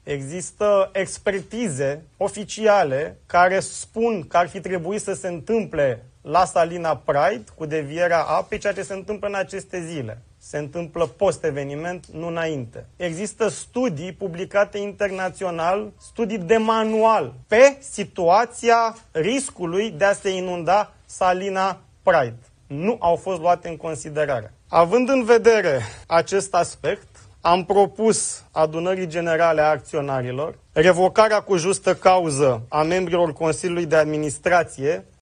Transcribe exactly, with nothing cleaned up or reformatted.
Există expertize oficiale care spun că ar fi trebuit să se întâmple la Salina Pride cu devierea apei, ceea ce se întâmplă în aceste zile. Se întâmplă post-eveniment, nu înainte. Există studii publicate internațional, studii de manual, pe situația riscului de a se inunda Salina Pride. Nu au fost luate în considerare. Având în vedere acest aspect, am propus adunării generale a acționarilor revocarea cu justă cauză a membrilor Consiliului de Administrație